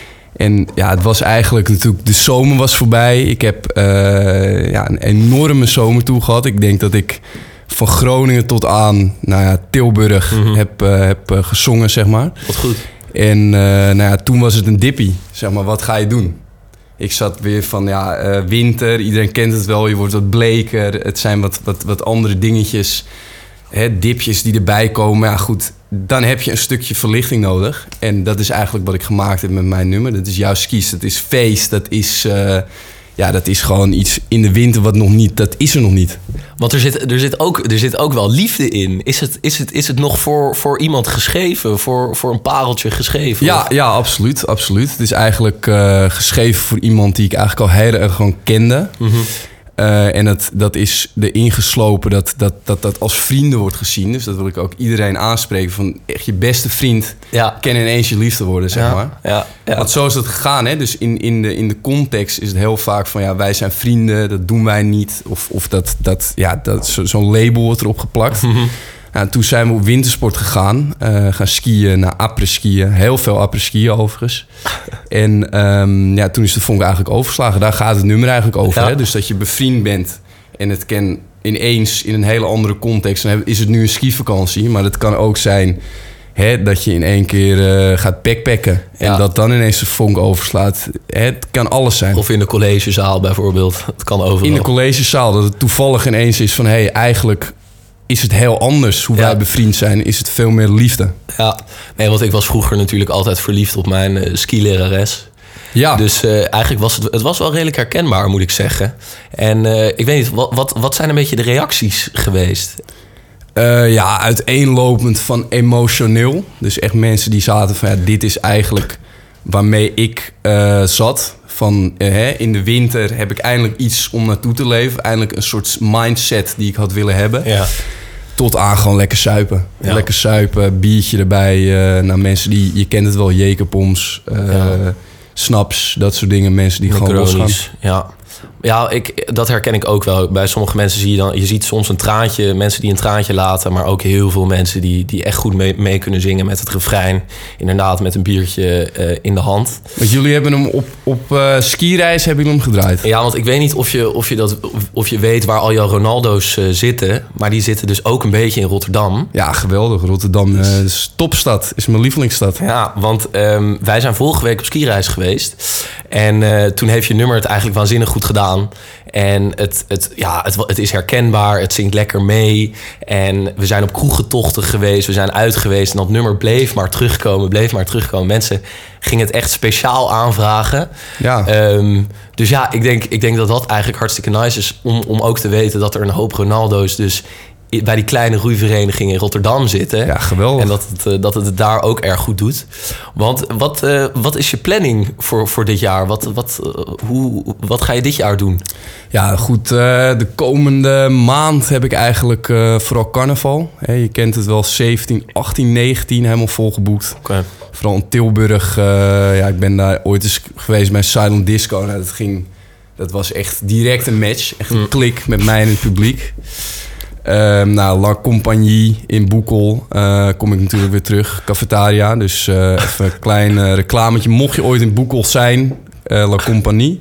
Speaker 5: En ja, het was eigenlijk natuurlijk, de zomer was voorbij. Ik heb uh, ja, een enorme zomer toe gehad. Ik denk dat ik van Groningen tot aan nou ja, Tilburg mm-hmm. heb, uh, heb uh, gezongen, zeg maar.
Speaker 2: Wat goed.
Speaker 5: En uh, nou ja, toen was het een dippie. Zeg maar, wat ga je doen? Ik zat weer van, ja, uh, winter. Iedereen kent het wel. Je wordt wat bleker. Het zijn wat, wat, wat andere dingetjes. Hè, dipjes die erbij komen. Ja, goed. Dan heb je een stukje verlichting nodig. En dat is eigenlijk wat ik gemaakt heb met mijn nummer. Dat is Jouw Skis. Dat is feest. Dat is... Uh, Ja, dat is gewoon iets in de winter wat nog niet... Dat is er nog niet.
Speaker 2: Want er zit, er zit, ook, er zit ook wel liefde in. Is het, is het, is het nog voor, voor iemand geschreven? Voor, voor een pareltje geschreven?
Speaker 5: Ja, ja, absoluut, absoluut. Het is eigenlijk uh, geschreven voor iemand die ik eigenlijk al heel erg gewoon kende. Mm-hmm. Uh, en dat, dat is erin geslopen dat, dat, dat dat als vrienden wordt gezien. Dus dat wil ik ook iedereen aanspreken. Van echt je beste vriend ja. kan ineens je liefde worden, zeg
Speaker 2: ja.
Speaker 5: maar.
Speaker 2: Ja. Ja.
Speaker 5: Want zo is het gegaan. Hè? Dus in, in, de, in de context is het heel vaak van... ja, wij zijn vrienden, dat doen wij niet. Of, of dat, dat, ja, dat, zo, zo'n label wordt erop geplakt. Mm-hmm. Nou, toen zijn we op wintersport gegaan. Uh, gaan skiën naar après-skiën. Heel veel après-skiën overigens. En um, ja, toen is de vonk eigenlijk overgeslagen. Daar gaat het nummer eigenlijk over. Ja. Hè? Dus dat je bevriend bent en het kan ineens in een hele andere context. Dan is het nu een skivakantie. Maar het kan ook zijn hè, dat je in één keer uh, gaat backpacken. En ja. dat dan ineens de vonk overslaat. Het kan alles zijn.
Speaker 2: Of in de collegezaal bijvoorbeeld. Het kan overal.
Speaker 5: In de collegezaal. Dat het toevallig ineens is van... hé, hey, eigenlijk... is het heel anders hoe ja. wij bevriend zijn. Is het veel meer liefde.
Speaker 2: Ja, nee, want ik was vroeger natuurlijk altijd verliefd op mijn uh, skilerares. Ja. Dus uh, eigenlijk was het, het was wel redelijk herkenbaar, moet ik zeggen. En uh, ik weet niet, wat, wat, wat zijn een beetje de reacties geweest?
Speaker 5: Uh, ja, uiteenlopend van emotioneel. Dus echt mensen die zaten van... Ja, dit is eigenlijk waarmee ik uh, zat. Van uh, hè, in de winter heb ik eindelijk iets om naartoe te leven. Eindelijk een soort mindset die ik had willen hebben.
Speaker 2: Ja.
Speaker 5: Tot aan gewoon lekker suipen.
Speaker 2: Ja.
Speaker 5: Lekker suipen, biertje erbij. Uh, nou, mensen die... Je kent het wel, Jekerpoms, uh,
Speaker 2: Ja.
Speaker 5: snaps, dat soort dingen. Mensen die gewoon losgaan.
Speaker 2: Macaroni's, ja. Ja, ik, dat herken ik ook wel. Bij sommige mensen zie je dan... Je ziet soms een traantje, mensen die een traantje laten... maar ook heel veel mensen die, die echt goed mee, mee kunnen zingen met het refrein. Inderdaad, met een biertje uh, in de hand.
Speaker 5: Want jullie hebben hem op, op uh, skireis hebben jullie hem gedraaid.
Speaker 2: Ja, want ik weet niet of je, of je, dat, of je weet waar al jouw Ronaldo's uh, zitten... maar die zitten dus ook een beetje in Rotterdam.
Speaker 5: Ja, geweldig. Rotterdam uh, is topstad. Is mijn lievelingsstad.
Speaker 2: Ja, want um, wij zijn vorige week op skireis geweest... En uh, toen heeft je nummer het eigenlijk waanzinnig goed gedaan. En het, het, ja, het, het is herkenbaar, het zingt lekker mee. En we zijn op kroegentochten geweest, we zijn uit geweest. En dat nummer bleef maar terugkomen, bleef maar terugkomen. Mensen gingen het echt speciaal aanvragen.
Speaker 5: Ja.
Speaker 2: Um, dus ja, ik denk, ik denk dat dat eigenlijk hartstikke nice is... om, om ook te weten dat er een hoop Ronaldo's... dus bij die kleine roeivereniging in Rotterdam zitten.
Speaker 5: Ja, geweldig.
Speaker 2: En dat het, dat het het daar ook erg goed doet. Want wat, uh, wat is je planning voor, voor dit jaar? Wat, wat, uh, hoe, wat ga je dit jaar doen?
Speaker 5: Ja, goed. Uh, de komende maand heb ik eigenlijk uh, vooral carnaval. Hey, je kent het wel, zeventien, achttien, negentien helemaal volgeboekt.
Speaker 2: Okay.
Speaker 5: Vooral in Tilburg. Uh, ja, ik ben daar ooit eens geweest bij Silent Disco. Nou, dat, ging, dat was echt direct een match. Echt een mm. klik met mij en het publiek. Uh, nou, La Compagnie in Boekel uh, kom ik natuurlijk weer terug. Cafetaria, dus uh, even een klein uh, reclametje. Mocht je ooit in Boekel zijn, uh, La Compagnie.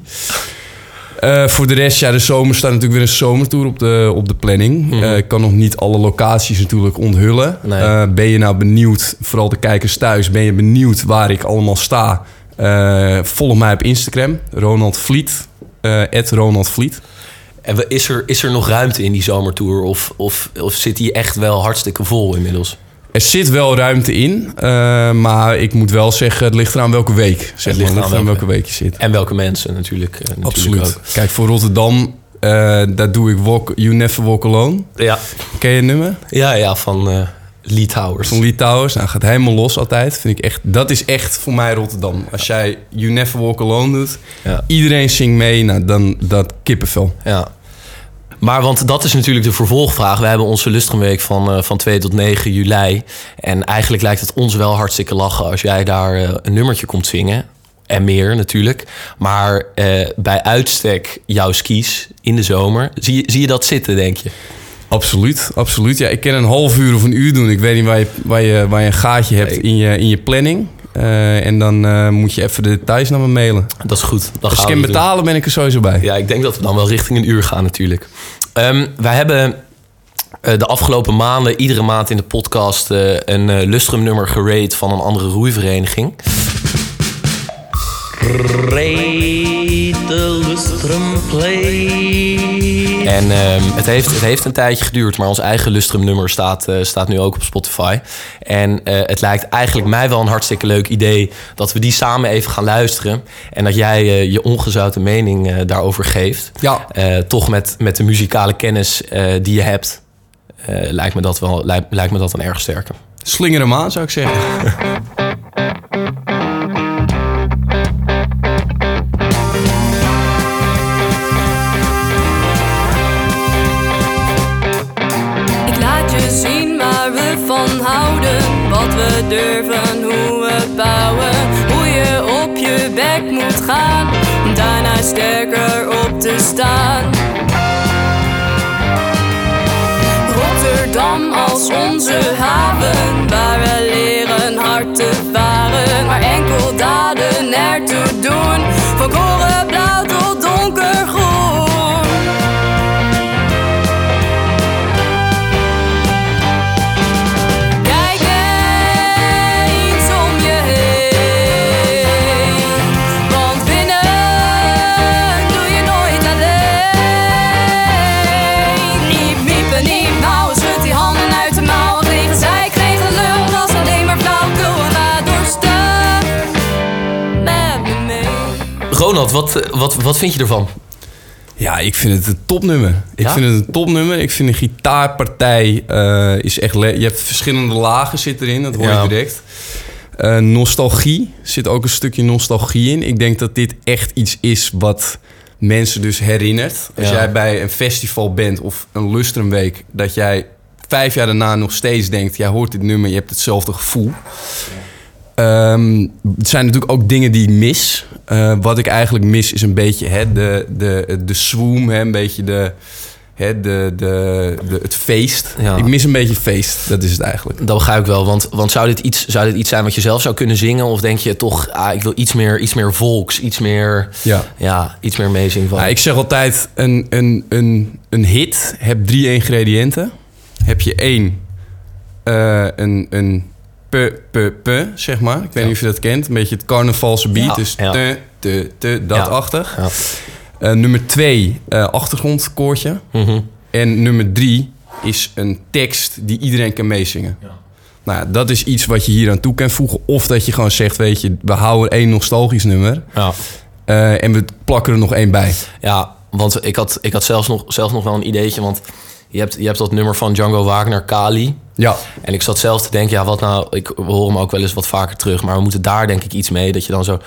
Speaker 5: Uh, voor de rest, ja, de zomer staat natuurlijk weer een zomertour op de, op de planning. Mm-hmm. Uh, ik kan nog niet alle locaties natuurlijk onthullen. Nee. Uh, ben je nou benieuwd, vooral de kijkers thuis... ben je benieuwd waar ik allemaal sta? Uh, volg mij op Instagram, Ronald Vliet, uh, at Ronald Vliet.
Speaker 2: En is er, is er nog ruimte in die zomertour? Of, of, of zit die echt wel hartstikke vol inmiddels?
Speaker 5: Er zit wel ruimte in. Uh, maar ik moet wel zeggen, het ligt eraan welke week. Zeg het ligt eraan welke, welke week je zit.
Speaker 2: En welke mensen natuurlijk. Uh, natuurlijk
Speaker 5: Absoluut.
Speaker 2: Ook.
Speaker 5: Kijk, voor Rotterdam, uh, daar doe ik walk, You Never Walk Alone.
Speaker 2: Ja.
Speaker 5: Ken je het nummer?
Speaker 2: Ja, ja, van uh, Lee Towers.
Speaker 5: Van Lee Towers. Nou, gaat helemaal los altijd. Vind ik echt, dat is echt voor mij Rotterdam. Als jij You Never Walk Alone doet, ja. Iedereen zingt mee, nou, dan dat kippenvel.
Speaker 2: Ja. Maar want dat is natuurlijk de vervolgvraag. We hebben onze Lustrumweek van, uh, van twee tot negen juli. En eigenlijk lijkt het ons wel hartstikke lachen... als jij daar uh, een nummertje komt zingen. En meer natuurlijk. Maar uh, bij uitstek jouw skis in de zomer. Zie je, zie je dat zitten, denk je?
Speaker 5: Absoluut, absoluut. Ja, ik kan een half uur of een uur doen. Ik weet niet waar je, waar je, waar je een gaatje hebt in je, in je planning. Uh, en dan uh, moet je even de details naar me mailen.
Speaker 2: Dat is goed. Dan
Speaker 5: Als ik kan betalen, doen. Ben ik er sowieso bij.
Speaker 2: Ja, ik denk dat we dan wel richting een uur gaan natuurlijk. Um, wij hebben uh, de afgelopen maanden iedere maand in de podcast... Uh, een uh, Lustrum nummer gerate van een andere roeivereniging. Rate the Lustrum play. En um, het, heeft, het heeft een tijdje geduurd, maar ons eigen Lustrum nummer staat, uh, staat nu ook op Spotify. En uh, het lijkt eigenlijk mij wel een hartstikke leuk idee dat we die samen even gaan luisteren. En dat jij uh, je ongezouten mening uh, daarover geeft.
Speaker 5: Ja.
Speaker 2: Uh, toch met, met de muzikale kennis uh, die je hebt, uh, lijkt me dat wel lijkt, lijkt me dat dan erg sterk.
Speaker 5: Slinger hem aan, zou ik zeggen.
Speaker 6: Houden, wat we durven, hoe we bouwen, hoe je op je bek moet gaan, om daarna sterker op te staan. Rotterdam als onze haven, waar we leren hard te varen, maar enkel daden ertoe doen, van korenblauw tot donkergroen.
Speaker 2: Ronald, wat, wat, wat vind je ervan?
Speaker 5: Ja, ik vind het een topnummer. Ik
Speaker 2: Ja?
Speaker 5: vind het een topnummer. Ik vind de gitaarpartij uh, is echt... Le- je hebt verschillende lagen zit erin, dat hoor je
Speaker 2: Ja.
Speaker 5: direct. Uh, nostalgie, zit ook een stukje nostalgie in. Ik denk dat dit echt iets is wat mensen dus herinnert. Als
Speaker 2: Ja.
Speaker 5: jij bij een festival bent of een Lustrumweek... dat jij vijf jaar daarna nog steeds denkt... jij hoort dit nummer, je hebt hetzelfde gevoel. Um, het zijn natuurlijk ook dingen die ik mis. Uh, wat ik eigenlijk mis is een beetje hè, de, de, de swoom, hè, een beetje de, hè, de, de, de, het feest.
Speaker 2: Ja.
Speaker 5: Ik mis een beetje feest, dat is het eigenlijk.
Speaker 2: Dat begrijp ik wel, want, want zou, dit iets, zou dit iets zijn wat je zelf zou kunnen zingen? Of denk je toch, ah, ik wil iets meer, iets meer volks, iets meer,
Speaker 5: Ja.
Speaker 2: ja, iets meer meezingen van?
Speaker 5: Nou, ik zeg altijd, een, een, een, een hit heb drie ingrediënten. Heb je één, uh, een... een Pe, pe, pe, zeg maar. Ik weet
Speaker 2: Ja.
Speaker 5: niet of je dat kent. Een beetje het carnavalse beat.
Speaker 2: Ja.
Speaker 5: Dus
Speaker 2: Ja.
Speaker 5: te, te, te, dat-achtig.
Speaker 2: Ja.
Speaker 5: Uh, nummer twee, uh, achtergrondkoortje.
Speaker 2: Mm-hmm.
Speaker 5: En nummer drie is een tekst die iedereen kan meezingen. Ja. Nou ja, dat is iets wat je hier aan toe kan voegen. Of dat je gewoon zegt, weet je, we houden één nostalgisch nummer.
Speaker 2: Ja.
Speaker 5: Uh, en we plakken er nog één bij.
Speaker 2: Ja, want ik had, ik had zelfs, nog, zelfs nog wel een ideetje. Want je hebt, je hebt dat nummer van Django Wagner, Kali.
Speaker 5: Ja.
Speaker 2: En ik zat zelf te denken, ja, wat nou... Ik we horen hem ook wel eens wat vaker terug. Maar we moeten daar denk ik iets mee. Dat je dan zo...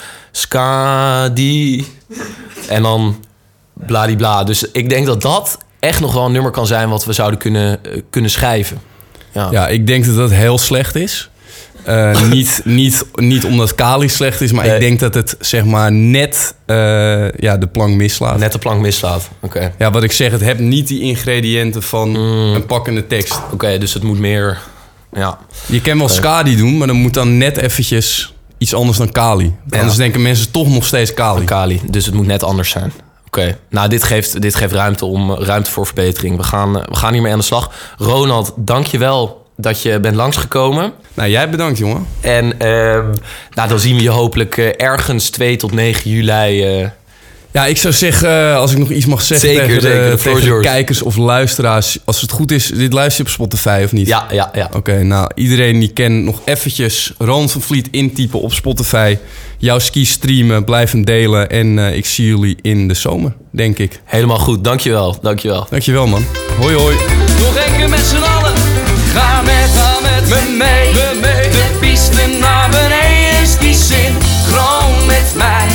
Speaker 2: Skadi. En dan bladibla. Dus ik denk dat dat echt nog wel een nummer kan zijn... wat we zouden kunnen, uh, kunnen schrijven. Ja.
Speaker 5: Ja, ik denk dat dat heel slecht is. Uh, niet, niet, niet omdat Kali slecht is, maar
Speaker 2: Nee.
Speaker 5: ik denk dat het zeg maar net uh, ja, de plank mislaat.
Speaker 2: Net de plank mislaat. Oké. Okay.
Speaker 5: Ja, wat ik zeg, het hebt niet die ingrediënten van
Speaker 2: Mm.
Speaker 5: een pakkende tekst.
Speaker 2: Oké, okay, dus het moet meer... Ja.
Speaker 5: Je kan wel
Speaker 2: Okay.
Speaker 5: Skadi doen, maar dan moet dan net eventjes iets anders dan Kali.
Speaker 2: Ja.
Speaker 5: Anders denken mensen toch nog steeds Kali.
Speaker 2: Kali, dus het moet net anders zijn. Oké, okay. Nou, dit geeft, dit geeft ruimte, om, ruimte voor verbetering. We gaan, we gaan hiermee aan de slag. Ronald, dank je wel dat je bent langsgekomen.
Speaker 5: Nou, jij bedankt, jongen.
Speaker 2: En uh, nou, dan zien we je hopelijk uh, ergens twee tot negen juli... Uh...
Speaker 5: Ja, ik zou zeggen, uh, als ik nog iets mag zeggen
Speaker 2: zeker,
Speaker 5: tegen,
Speaker 2: zeker,
Speaker 5: de,
Speaker 2: de,
Speaker 5: tegen de kijkers of luisteraars. Als het goed is, dit luister je op Spotify of niet?
Speaker 2: Ja, ja, ja.
Speaker 5: Oké, okay, nou, iedereen die kent nog eventjes Ronald van Vliet intypen op Spotify. Jouw ski streamen, blijf hem delen. En uh, ik zie jullie in de zomer, denk ik.
Speaker 2: Helemaal goed, dankjewel, dankjewel.
Speaker 5: Dankjewel, man. Hoi, hoi.
Speaker 4: Nog een keer met z'n allen. Ga met, ga met me mee. me mee. De piste naar beneden is die synchroon met mij.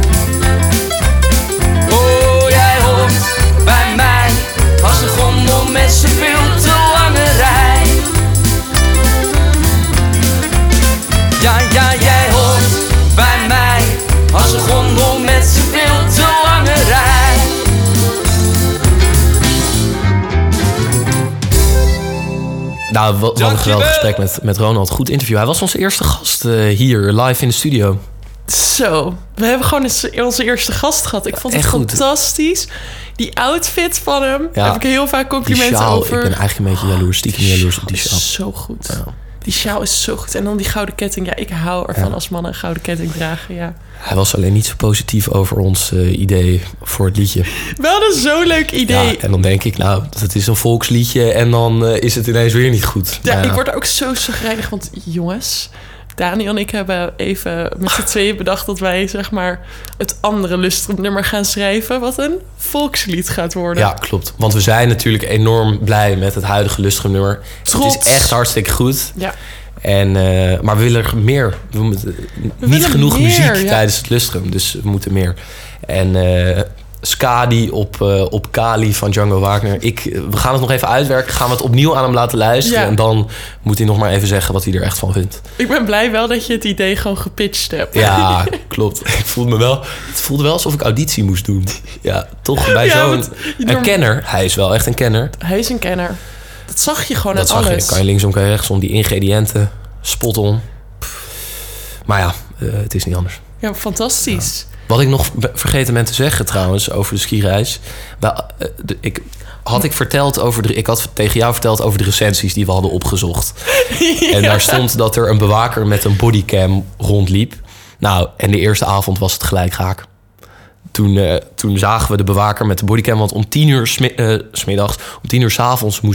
Speaker 4: Oh, jij hoort bij mij. Als de gondel met z'n veel te lange rij. Ja, ja, jij hoort bij mij. Als de gondel met z'n veel te lange rij.
Speaker 2: Nou, wat, wat een geweldig gesprek met, met Ronald. Goed interview. Hij was onze eerste gast uh, hier, live in de studio.
Speaker 3: Zo, we hebben gewoon eens onze eerste gast gehad. Ik vond het
Speaker 2: Echt goed.
Speaker 3: fantastisch. Die outfit van hem,
Speaker 2: Ja.
Speaker 3: heb ik heel vaak complimenten
Speaker 2: Die sjaal,
Speaker 3: over.
Speaker 2: ik ben eigenlijk een beetje jaloers, stiekem jaloers op die
Speaker 3: Die
Speaker 2: sjaal.
Speaker 3: is zo goed.
Speaker 2: Ja.
Speaker 3: Die sjaal is zo goed. En dan die gouden ketting. Ja, ik hou ervan
Speaker 2: Ja.
Speaker 3: als mannen een gouden ketting dragen, ja.
Speaker 2: Hij was alleen niet zo positief over ons uh, idee voor het liedje.
Speaker 3: Wel een zo leuk idee.
Speaker 2: Ja, en dan denk ik, nou, het is een volksliedje en dan uh, is het ineens weer niet goed.
Speaker 3: Ja,
Speaker 2: Nou
Speaker 3: ik word ook zo chagrijnig, want jongens, Daniel en ik hebben even met z'n tweeën bedacht dat wij zeg maar het andere Lustrum-nummer gaan schrijven, wat een volkslied gaat worden.
Speaker 2: Ja, klopt. Want we zijn natuurlijk enorm blij met het huidige Lustrum-nummer.
Speaker 3: Trots.
Speaker 2: Het is echt hartstikke goed.
Speaker 3: Ja.
Speaker 2: En, uh, maar we willen er meer. We moeten,
Speaker 3: We
Speaker 2: niet
Speaker 3: willen
Speaker 2: genoeg
Speaker 3: meer,
Speaker 2: muziek
Speaker 3: ja.
Speaker 2: tijdens het Lustrum, dus we moeten meer. En uh, Skadi op, uh, op Kali van Django Wagner. Ik, we gaan het nog even uitwerken. Gaan we het opnieuw aan hem laten luisteren.
Speaker 3: Ja.
Speaker 2: En dan moet hij nog maar even zeggen wat hij er echt van vindt.
Speaker 3: Ik ben blij wel dat je het idee gewoon gepitcht hebt.
Speaker 2: Ja, klopt. Ik voelde me wel. Het voelde wel alsof ik auditie moest doen. Ja, toch bij
Speaker 3: Ja,
Speaker 2: zo'n
Speaker 3: want je
Speaker 2: een
Speaker 3: norm-
Speaker 2: kenner. Hij is wel echt een kenner.
Speaker 3: Hij is een kenner. Dat zag je gewoon
Speaker 2: Dat
Speaker 3: aan
Speaker 2: zag
Speaker 3: alles.
Speaker 2: je. Kan je linksom, kan je rechtsom. Die ingrediënten. Spot on. Maar ja, uh, het is niet anders.
Speaker 3: Ja, fantastisch.
Speaker 2: Wat ik nog be- vergeten ben te zeggen trouwens over de skireis. Wel, uh, de, ik, had ik verteld over de, ik had tegen jou verteld over de recensies die we hadden opgezocht.
Speaker 3: Ja.
Speaker 2: En daar stond dat er een bewaker met een bodycam rondliep. Nou, en de eerste avond was het gelijk raak. Toen, uh, toen zagen we de bewaker met de bodycam. Want om tien uur smi- uh, 's middags, om tien uur 's avonds moest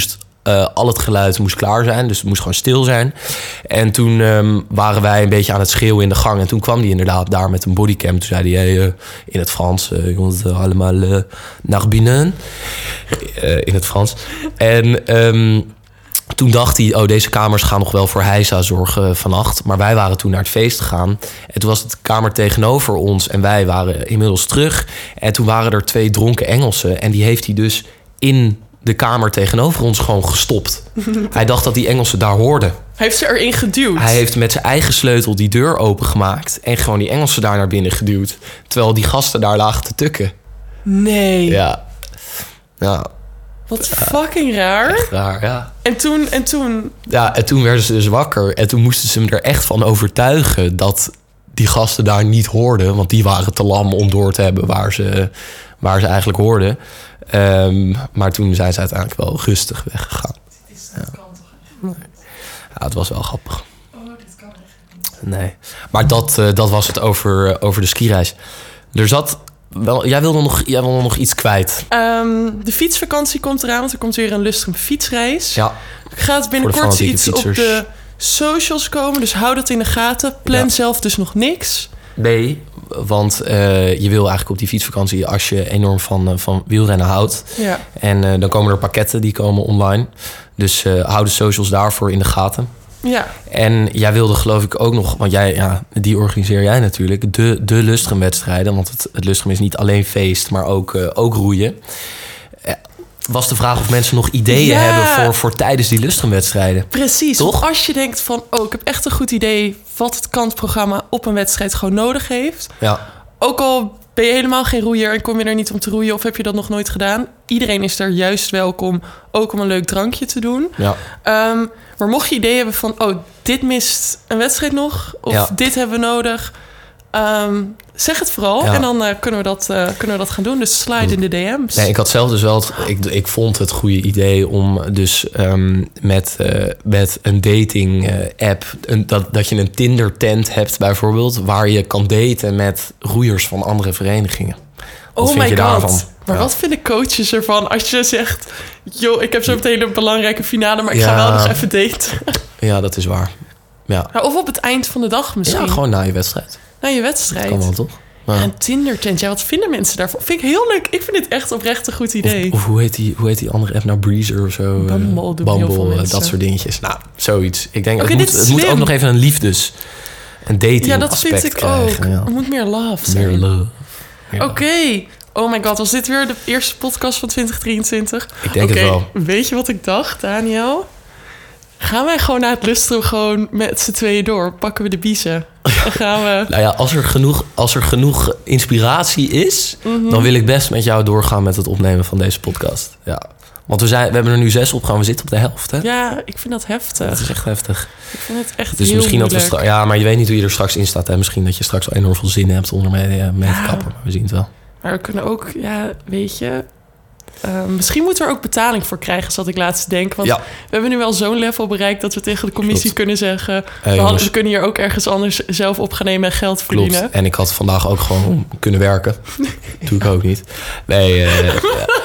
Speaker 2: Uh, al het geluid moest klaar zijn, dus het moest gewoon stil zijn. En toen um, waren wij een beetje aan het schreeuwen in de gang. En toen kwam hij inderdaad daar met een bodycam. Toen zei hij uh, in het Frans, uh, jongens, uh, allemaal uh, naar binnen. Uh, in het Frans. En um, toen dacht hij, oh, deze kamers gaan nog wel voor heisa zorgen vannacht. Maar wij waren toen naar het feest gegaan. En toen was het de kamer tegenover ons en wij waren inmiddels terug. En toen waren er twee dronken Engelsen. En die heeft hij dus in de kamer tegenover ons gewoon gestopt. Hij dacht dat die Engelsen daar hoorden.
Speaker 3: Hij heeft ze erin geduwd.
Speaker 2: Hij heeft met zijn eigen sleutel die deur opengemaakt en gewoon die Engelsen daar naar binnen geduwd. Terwijl die gasten daar lagen te tukken.
Speaker 3: Nee.
Speaker 2: Ja. Ja.
Speaker 3: Wat fucking raar.
Speaker 2: Echt raar, ja.
Speaker 3: En toen, en toen...
Speaker 2: Ja, en toen werden ze dus wakker. En toen moesten ze hem er echt van overtuigen dat die gasten daar niet hoorden. Want die waren te lam om door te hebben waar ze, waar ze eigenlijk hoorden. Um, maar toen zijn ze uiteindelijk wel rustig weggegaan. Ja. Ja, het was wel grappig. Nee. Maar dat, uh, dat was het over, uh, over de skireis. Er zat... Wel, jij wilde nog, jij wilde nog iets kwijt.
Speaker 3: Um, de fietsvakantie komt eraan, want er komt weer een Lustrum fietsreis.
Speaker 2: Ja.
Speaker 3: Er gaat binnenkort iets
Speaker 2: fietsers.
Speaker 3: op de socials komen, dus hou dat in de gaten. Plan
Speaker 2: ja.
Speaker 3: zelf dus nog niks.
Speaker 2: Nee, want uh, je wil eigenlijk op die fietsvakantie, als je enorm van, uh, van wielrennen houdt.
Speaker 3: Ja.
Speaker 2: En uh, dan komen er pakketten die komen online. Dus uh, hou de socials daarvoor in de gaten.
Speaker 3: Ja.
Speaker 2: En jij wilde geloof ik ook nog, want jij, ja, die organiseer jij natuurlijk, de, de Lustrum-wedstrijden. Want het, het Lustrum is niet alleen feest, maar ook, uh, ook roeien. Uh, was de vraag of mensen nog ideeën
Speaker 3: ja.
Speaker 2: hebben voor, voor tijdens die Lustrum-wedstrijden.
Speaker 3: Precies.
Speaker 2: Toch?
Speaker 3: Als je denkt van, oh, ik heb echt een goed idee wat het kantprogramma op een wedstrijd gewoon nodig heeft.
Speaker 2: Ja.
Speaker 3: Ook al ben je helemaal geen roeier en kom je er niet om te roeien of heb je dat nog nooit gedaan. Iedereen is daar juist welkom, ook om een leuk drankje te doen.
Speaker 2: Ja.
Speaker 3: Um, maar mocht je idee hebben van, oh, dit mist een wedstrijd nog, of
Speaker 2: ja.
Speaker 3: dit hebben we nodig, um, zeg het vooral.
Speaker 2: Ja.
Speaker 3: En dan uh, kunnen, we dat, uh, kunnen we dat gaan doen. Dus slide in de D M's.
Speaker 2: Nee, ik had zelf dus wel, het, ik, ik vond het goede idee om dus um, met, uh, met een dating uh, app, een, dat, dat je een Tinder tent hebt bijvoorbeeld, waar je kan daten met roeiers van andere verenigingen. Wat
Speaker 3: oh
Speaker 2: vind
Speaker 3: my
Speaker 2: je
Speaker 3: god.
Speaker 2: daarvan?
Speaker 3: Maar
Speaker 2: ja.
Speaker 3: wat vinden coaches ervan als je zegt, joh, ik heb zo meteen een belangrijke finale, maar ik
Speaker 2: ja.
Speaker 3: ga wel nog even daten.
Speaker 2: Ja, dat is waar. Ja.
Speaker 3: Nou, of op het eind van de dag misschien.
Speaker 2: Ja, gewoon na je wedstrijd.
Speaker 3: Na je wedstrijd.
Speaker 2: Dat kan wel, toch?
Speaker 3: Ja.
Speaker 2: Ja.
Speaker 3: Een Tinder-tent. Ja, wat vinden mensen daarvan? Vind ik heel leuk. Ik vind dit echt oprecht een goed idee.
Speaker 2: Of, of hoe, heet die, hoe heet die andere app nou? Breezer of zo?
Speaker 3: Bumble doen heel veel
Speaker 2: Bumble,
Speaker 3: mensen.
Speaker 2: dat soort dingetjes. Nou, zoiets. Ik denk,
Speaker 3: Okay,
Speaker 2: het, moet,
Speaker 3: dit is
Speaker 2: het moet
Speaker 3: slim.
Speaker 2: ook nog even een liefdes, een dating
Speaker 3: Ja, dat
Speaker 2: aspect
Speaker 3: vind ik
Speaker 2: krijgen.
Speaker 3: ook.
Speaker 2: Ja.
Speaker 3: Er moet meer love zijn.
Speaker 2: Meer love.
Speaker 3: Oké. Okay. Oh my god, was dit weer de eerste podcast van twintig drieëntwintig?
Speaker 2: Ik denk
Speaker 3: okay.
Speaker 2: het wel.
Speaker 3: Weet je wat ik dacht, Daniel? Gaan wij gewoon naar het Lustrum gewoon met z'n tweeën door? Pakken we de biezen? Dan gaan we...
Speaker 2: Nou ja, als er genoeg, als er genoeg inspiratie is, mm-hmm. dan wil ik best met jou doorgaan met het opnemen van deze podcast. Ja. Want we, zijn, we hebben er nu zes opgegaan, we zitten op de helft, hè?
Speaker 3: Ja, ik vind dat heftig.
Speaker 2: Dat is echt heftig.
Speaker 3: Ik vind het echt
Speaker 2: dus
Speaker 3: heel
Speaker 2: misschien dat we
Speaker 3: moeilijk.
Speaker 2: stra- Ja, maar je weet niet hoe je er straks in staat. Hè? Misschien dat je straks al enorm veel zin hebt om ermee mee te kappen. Maar we zien het wel.
Speaker 3: Maar we kunnen ook, ja, weet je... Uh, misschien moeten we er ook betaling voor krijgen, zat ik laatst denken. Want
Speaker 2: ja.
Speaker 3: we hebben nu wel zo'n level bereikt dat we tegen de commissie
Speaker 2: Klopt.
Speaker 3: kunnen zeggen...
Speaker 2: Hey,
Speaker 3: we, hadden,
Speaker 2: we
Speaker 3: kunnen hier ook ergens anders zelf op gaan nemen en geld verdienen.
Speaker 2: Klopt. En ik had vandaag ook gewoon kunnen werken. Doe ik ook niet. Nee, uh, ja.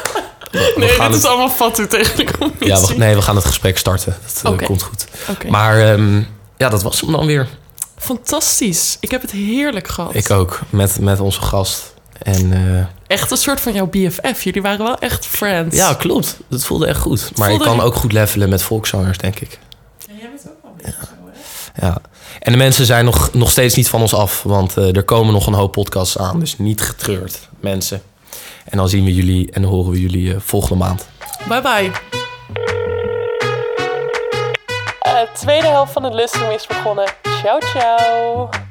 Speaker 2: We
Speaker 3: nee, dit
Speaker 2: het...
Speaker 3: is allemaal fatu tegen de commissie.
Speaker 2: Ja, we, nee, we gaan het gesprek starten. Dat uh,
Speaker 3: okay.
Speaker 2: komt goed.
Speaker 3: Okay.
Speaker 2: Maar um, ja, dat was hem dan weer.
Speaker 3: Fantastisch. Ik heb het heerlijk gehad.
Speaker 2: Ik ook, met, met onze gast. En, uh,
Speaker 3: echt een soort van jouw B F F. Jullie waren wel echt friends.
Speaker 2: Ja, klopt. Dat voelde echt goed. Het maar voelde... ik kan ook goed levelen met volkszangers, denk ik.
Speaker 3: Ja, jij bent ook wel een beetje ja. zo, hè?
Speaker 2: Ja. En de mensen zijn nog, nog steeds niet van ons af. Want uh, er komen nog een hoop podcasts aan. Dus niet getreurd, mensen. En dan zien we jullie en horen we jullie uh, volgende maand.
Speaker 3: Bye bye. Uh, tweede helft van het Lustrum is begonnen. Ciao, ciao.